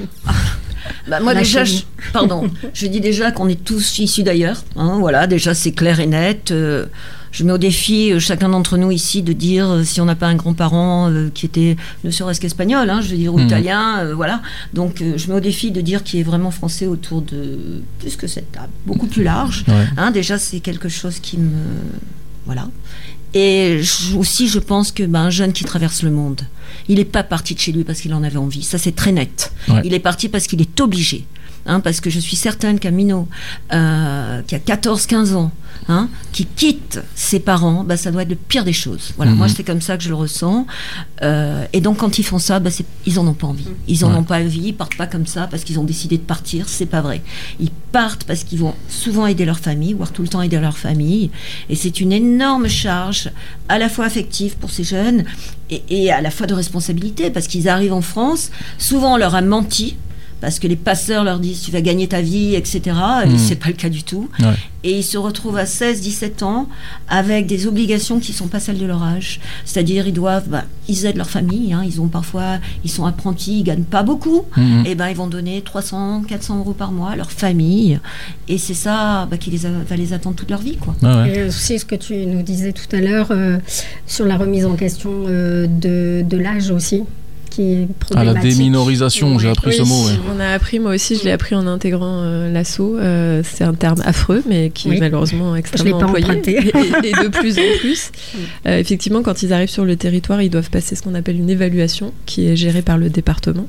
Moi déjà, je dis déjà qu'on est tous issus d'ailleurs, voilà, déjà c'est clair et net. Je mets au défi chacun d'entre nous ici de dire si on n'a pas un grand-parent qui était ne serait-ce qu'espagnol, ou italien, voilà. Donc je mets au défi de dire qu'il est vraiment français autour de plus que cette table, beaucoup plus large. Ouais. Déjà c'est quelque chose qui me... Voilà. Et aussi, je pense que un jeune qui traverse le monde, il n'est pas parti de chez lui parce qu'il en avait envie. Ça, c'est très net. Ouais. Il est parti parce qu'il est obligé. Parce que je suis certaine qu'un minot qui a 14-15 ans, qui quitte ses parents, ça doit être le pire des choses. Voilà, moi, c'est comme ça que je le ressens. Et donc, quand ils font ça, ils n'en ont pas envie. Ils n'en ont pas envie, ils ne partent pas comme ça parce qu'ils ont décidé de partir. C'est pas vrai. Ils partent parce qu'ils vont souvent aider leur famille, voire tout le temps aider leur famille. Et c'est une énorme charge, à la fois affective pour ces jeunes et à la fois de responsabilité, parce qu'ils arrivent en France, souvent on leur a menti, parce que les passeurs leur disent tu vas gagner ta vie, etc. Et c'est pas le cas du tout. Ouais. Et ils se retrouvent à 16-17 ans avec des obligations qui sont pas celles de leur âge. C'est-à-dire ils aident leur famille, ils sont apprentis, ils gagnent pas beaucoup, et ils vont donner 300-400 euros par mois à leur famille. Et c'est ça qui va les attendre toute leur vie, quoi. Ah ouais. Et aussi ce que tu nous disais tout à l'heure sur la remise en question de l'âge aussi. À la déminorisation, j'ai appris ce mot. Ouais. On a appris, moi aussi, je l'ai appris en intégrant l'assaut. C'est un terme affreux, mais qui est malheureusement extrêmement employé. Et de plus en plus. Effectivement, quand ils arrivent sur le territoire, ils doivent passer ce qu'on appelle une évaluation, qui est gérée par le département.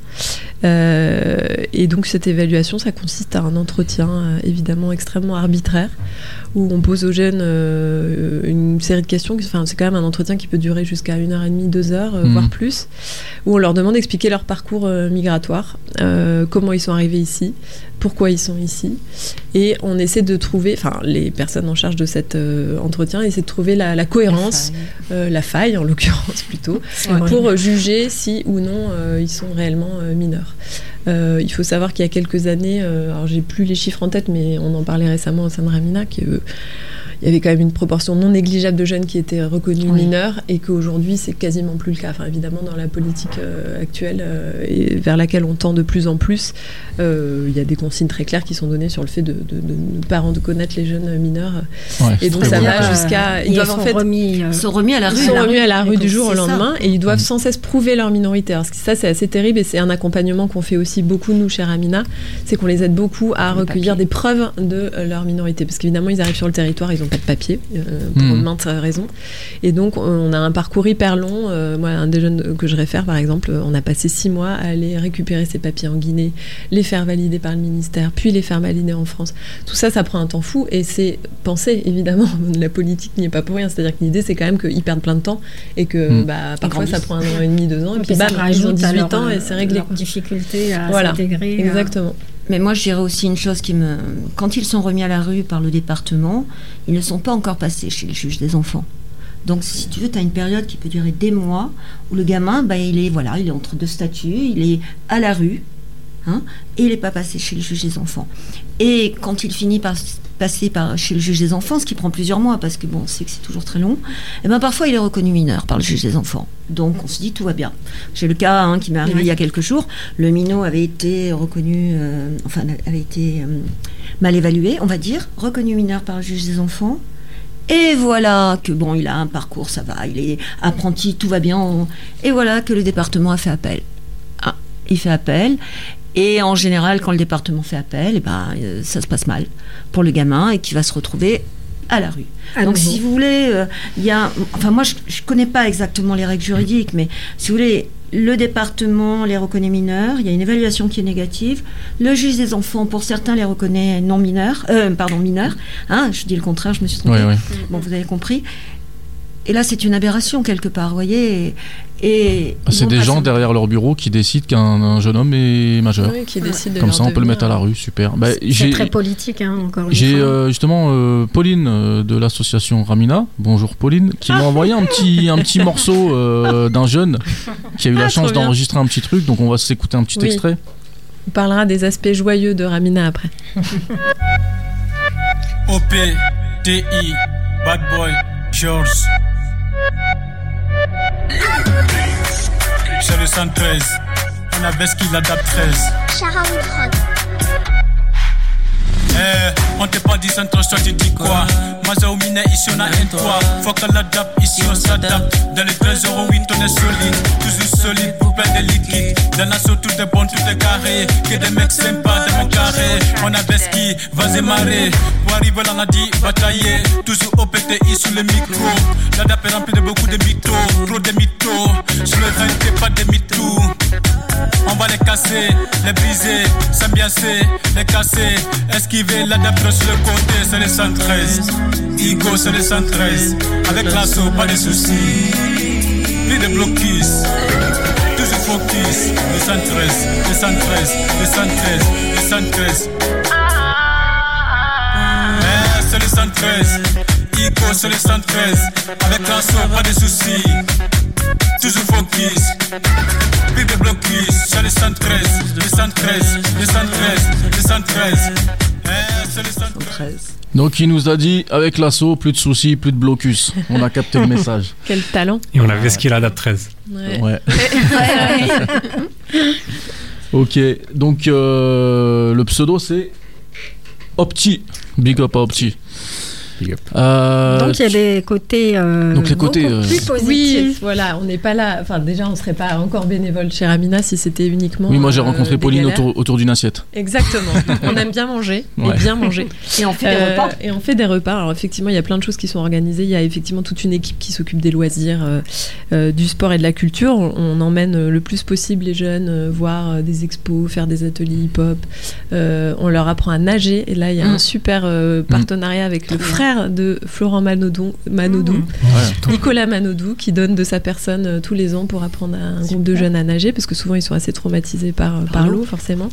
Et donc, cette évaluation, ça consiste à un entretien, évidemment, extrêmement arbitraire, où on pose aux jeunes une série de questions. C'est quand même un entretien qui peut durer jusqu'à 1h30, 2h, voire plus, où on leur demande d'expliquer leur parcours migratoire, comment ils sont arrivés ici, pourquoi ils sont ici, et on essaie de trouver, les personnes en charge de cet entretien essaient de trouver la cohérence, la faille en l'occurrence plutôt, pour juger si ou non ils sont réellement mineurs. Il faut savoir qu'il y a quelques années, alors j'ai plus les chiffres en tête, mais on en parlait récemment au sein de Ramina, il y avait quand même une proportion non négligeable de jeunes qui étaient reconnus mineurs, et qu'aujourd'hui c'est quasiment plus le cas. Évidemment, dans la politique actuelle et vers laquelle on tend de plus en plus, il y a des consignes très claires qui sont données sur le fait de ne pas reconnaître les jeunes mineurs. Et donc ça va jusqu'à... Ils doivent sont remis à la rue. Ils sont remis à la rue du jour au lendemain, et ils doivent sans cesse prouver leur minorité. Alors ça, c'est assez terrible, et c'est un accompagnement qu'on fait aussi beaucoup, nous, chez Ramina, c'est qu'on les aide beaucoup à recueillir des preuves de leur minorité. Parce qu'évidemment, ils arrivent sur le territoire, ils ont n'ont pas de papier, pour maintes raisons. Et donc, on a un parcours hyper long. Moi, un des jeunes que je réfère, par exemple, on a passé 6 mois à aller récupérer ses papiers en Guinée, les faire valider par le ministère, puis les faire valider en France. Tout ça, ça prend un temps fou, et c'est pensé, évidemment. La politique n'y est pas pour rien. C'est-à-dire que l'idée, c'est quand même qu'ils perdent plein de temps, et que parfois, ça prend 1 an et demi, 2 ans, et puis bam, ils ont 18 ans, et c'est réglé. Difficulté à s'intégrer. Exactement. Mais moi, je dirais aussi une chose quand ils sont remis à la rue par le département, ils ne sont pas encore passés chez le juge des enfants. Donc, si tu veux, tu as une période qui peut durer des mois où le gamin, il est entre 2 statuts, il est à la rue, et il n'est pas passé chez le juge des enfants. Et quand il finit par passer chez le juge des enfants, ce qui prend plusieurs mois, parce que c'est toujours très long, parfois il est reconnu mineur par le juge des enfants. Donc on se dit tout va bien. J'ai le cas qui m'est arrivé il y a quelques jours. Le minot avait été reconnu, avait été mal évalué, on va dire, reconnu mineur par le juge des enfants. Et voilà que il a un parcours, ça va, il est apprenti, tout va bien. Et voilà que le département a fait appel. Il fait appel. Et en général, quand le département fait appel, ça se passe mal pour le gamin et qui va se retrouver à la rue. Donc, si vous voulez, moi, je connais pas exactement les règles juridiques, mais si vous voulez, le département les reconnaît mineurs, il y a une évaluation qui est négative. Le juge des enfants, pour certains, les reconnaît mineurs. Je dis le contraire, je me suis trompée. Bon, vous avez compris. Et là, c'est une aberration quelque part, vous voyez. C'est des gens derrière leur bureau qui décident qu'un jeune homme est majeur. Oui, qui décident de comme ça, on peut le mettre à la rue, super. C'est très politique, encore une fois. J'ai justement Pauline de l'association Ramina, bonjour Pauline, qui m'a envoyé un petit morceau d'un jeune qui a eu la chance d'enregistrer un petit truc, donc on va s'écouter un petit extrait. On parlera des aspects joyeux de Ramina après. OPTI, Bad Boy, George. C'est le 113, on a Veski la date 13. On t'a pas dit 113, toi tu dis quoi? Maza ou Minet, ici on a un toit. Faut que la dap, ici on s'adapte. Dans les 13,8€, on est solide. Toujours solide pour plein de liquides. Dans l'assaut, tout est bon, tout est carré. Que des mecs sympas dans mon carré. On a Veski, vas-y marrer. Pour arriver là, on a dit batailler. Toujours au PTI sous le micro. La dap est remplie de beaucoup de mythos. Trop de mythos. Je le rêve, t'es pas des mythos. On va les casser, les briser, s'ambiancer, les casser, esquiver, l'adapter sur le côté, c'est les 113. Igo, c'est les 113. Avec l'assaut, pas de soucis. Plus de blocus, toujours focus. Les 113, les 113, les 113, les 113. C'est les 113. Igo, c'est les 113. Avec l'assaut, pas de soucis. Toujours focus, plus de blocus, c'est les 113, les 113, les 113, les 113, c'est les 113. Donc il nous a dit, avec l'assaut, plus de soucis, plus de blocus. On a capté le message. Quel talent. Et on avait ce qu'il a date 13. Ouais. Ok, donc le pseudo c'est Opti. Big up à Opti. Donc il y a des côtés, donc les côtés plus positifs. Oui, voilà, on n'est pas là. Enfin, déjà, on serait pas encore bénévole chez Ramina si c'était uniquement. Oui, moi j'ai rencontré Pauline autour d'une assiette. Exactement. On aime bien manger et bien manger. Et on fait des repas. Et on fait des repas. Alors effectivement, il y a plein de choses qui sont organisées. Il y a effectivement toute une équipe qui s'occupe des loisirs, du sport et de la culture. On emmène le plus possible les jeunes voir des expos, faire des ateliers hip-hop. On leur apprend à nager. Et là, il y a un super partenariat avec le frère de Florent Manodou, Nicolas Manodou, qui donne de sa personne tous les ans pour apprendre à un groupe de jeunes à nager, parce que souvent ils sont assez traumatisés par l'eau, forcément.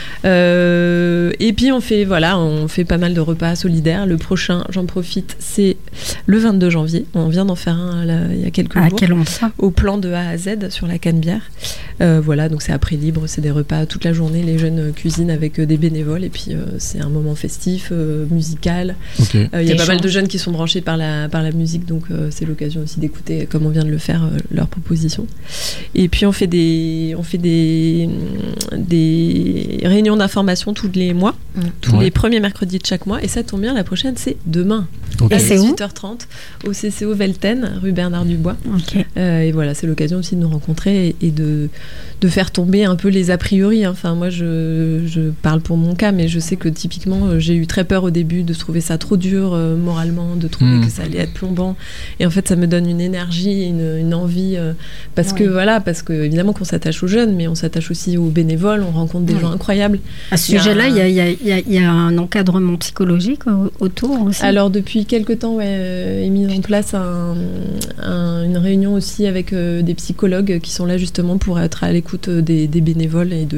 Et puis on fait pas mal de repas solidaires. Le prochain, j'en profite, c'est le 22 janvier. On vient d'en faire un là, il y a quelques jours. Quel endroit ? Au plan de A à Z sur la Canebière. Donc c'est à prix libre, c'est des repas toute la journée. Les jeunes cuisinent avec des bénévoles, et puis c'est un moment festif, musical. Okay. Il y a pas mal de jeunes qui sont branchés par la musique, donc c'est l'occasion aussi d'écouter, comme on vient de le faire, leurs propositions. Et puis on fait des réunions d'information tous les mois, tous les premiers mercredis de chaque mois, et ça tombe bien, la prochaine c'est demain, à 18h30 au CCO Velten, rue Bernard Dubois. Et voilà, c'est l'occasion aussi de nous rencontrer et de faire tomber un peu les a priori. Enfin, moi, je parle pour mon cas, mais je sais que typiquement, j'ai eu très peur au début de trouver ça trop dur moralement, de trouver que ça allait être plombant. Et en fait, ça me donne une énergie, une envie, parce que évidemment qu'on s'attache aux jeunes, mais on s'attache aussi aux bénévoles, on rencontre des gens incroyables. À ce sujet-là, il y a un encadrement psychologique autour aussi. Alors, depuis quelques temps, est mise en place une réunion aussi avec des psychologues qui sont là justement pour être à l'écoute des bénévoles et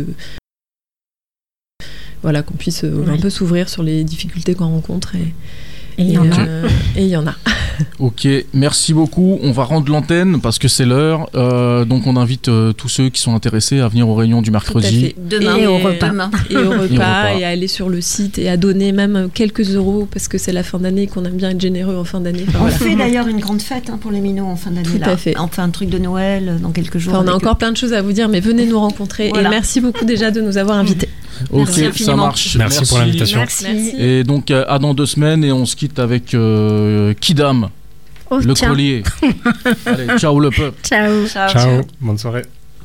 qu'on puisse un peu s'ouvrir sur les difficultés qu'on rencontre et il y en a. Ok, merci beaucoup. On va rendre l'antenne parce que c'est l'heure. Donc on invite tous ceux qui sont intéressés à venir aux réunions du mercredi. Demain. Et au repas et à aller sur le site et à donner même quelques euros parce que c'est la fin d'année qu'on aime bien être généreux en fin d'année. On fait d'ailleurs une grande fête pour les minots en fin d'année. Tout à fait. On fait un truc de Noël dans quelques jours. On a encore plein de choses à vous dire, mais venez nous rencontrer et merci beaucoup déjà de nous avoir invités. Ok, ça marche. Merci pour l'invitation. Merci. Et donc à dans 2 semaines et on se quitte avec Kidam, le collier. Allez, ciao le peuple. Ciao. Bonne soirée.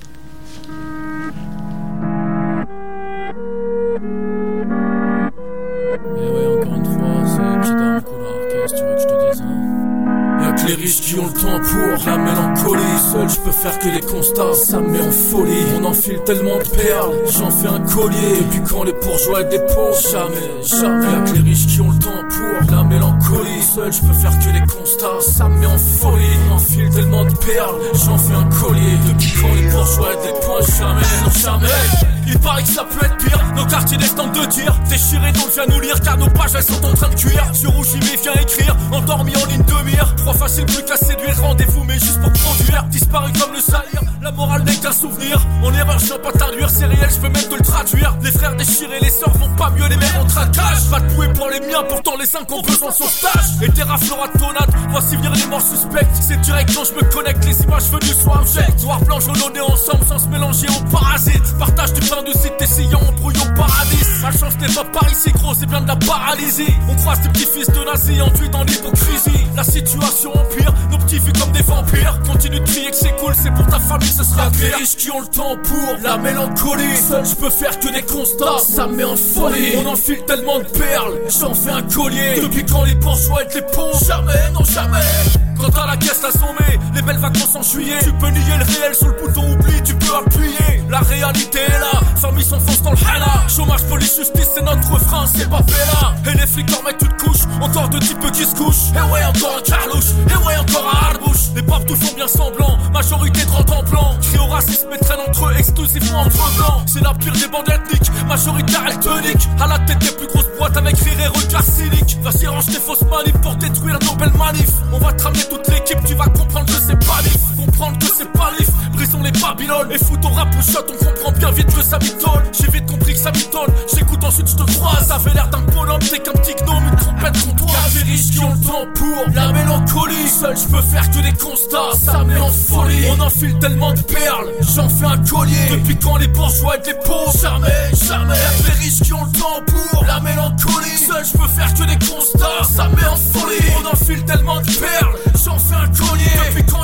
Et ouais, encore une fois, c'est Kidam, qu'est-ce que tu veux que je te dise, Y'a que les riches qui ont le temps pour la mélancolie. Seul je peux faire que les constats, ça me met en folie. On enfile tellement de perles, j'en fais un collier. Depuis quand les bourgeois et des pauvres, jamais. Y'a que les riches qui ont le temps pour la mélancolie. Seul je peux faire que les constats, ça me met en folie. On enfile tellement de perles, j'en fais un collier. Depuis quand les bourgeois et des pauvres, jamais. Il paraît que ça peut être pire, nos quartiers des stands de tir. Déchirés donc viens nous lire car nos pages elles sont en train de cuire. Sur rouge j'y viens écrire, endormi en ligne de mire. Trop facile plus qu'à séduire, rendez-vous mais juste pour produire. Disparu comme le salir, la morale n'est qu'un souvenir. En erreur je viens pas t'induire, c'est réel, je peux même te le traduire. Les frères déchirés, les sœurs vont pas mieux, les mères en traquage. Pas de bouée pour les miens, pourtant les 5 ont besoin de son stage. Et terra flora tonade, voici venir les morts suspects. C'est direct quand je me connecte, les images venues soient abjectes. Noir, blanc, jaune, on est ensemble sans se mélanger aux parasites. Partage du pain de cité, essayant on brouille au paradis. La chance n'est pas par ici gros, c'est bien de la paralysie. On croise des petits fils de nazis enduits dans l'hypocrisie. La situation empire, nos petits vus comme des vampires. Continue de crier que c'est cool, c'est pour ta famille, ce sera pire. Les riches qui ont le temps pour la mélancolie. Seul je peux faire que des constats, ça me met en folie. On enfile tellement de perles, j'en fais un collier. Depuis quand les bourgeois et les pauvres, jamais, non jamais. Quand à la caisse assommée, les belles vacances en juillet. Tu peux nier le réel sur le bouton oubli, tu peux appuyer. La réalité est là, famille s'enfonce dans le hala. Chômage, police, justice, c'est notre refrain, c'est pas fait là. Et les flics en mettent une couche, encore 2 types qui se couchent. Et ouais, encore un carlouche, et ouais, encore un hardbouche. Les papes tout font bien semblant, majorité de rente en blanc. Crie au racisme et traîne entre eux, exclusivement entre blancs. C'est la pire des bandes ethniques, majoritaire elle te nique. À la tête des plus grosses boîtes avec rire et regard cynique. Vas-y, range tes fausses manifs pour détruire nos belles manifs. On va te ramener toute l'équipe, tu vas comprendre que c'est pas lif. Comprendre que c'est pas lif, brisons les Babylones. Et fous ton rap ou shot, on comprend bien vite que ça m'étonne. J'ai vite compris que ça m'étonne, j'écoute ensuite je te croise. Ça avait l'air d'un bonhomme, t'es qu'un petit gnome, une trompette qu'on doit. Y'a des riches qui ont le temps pour la mélancolie. Seul je peux faire que des constats, ça me met en folie. On enfile tellement de perles, j'en fais un collier. Depuis quand les bourgeois et les pauvres, jamais. Y'a des riches qui ont le temps pour la mélancolie. Seul je peux faire que des constats, ça me met en folie. On enfile tellement de perles, j'en fais un collier. Depuis quand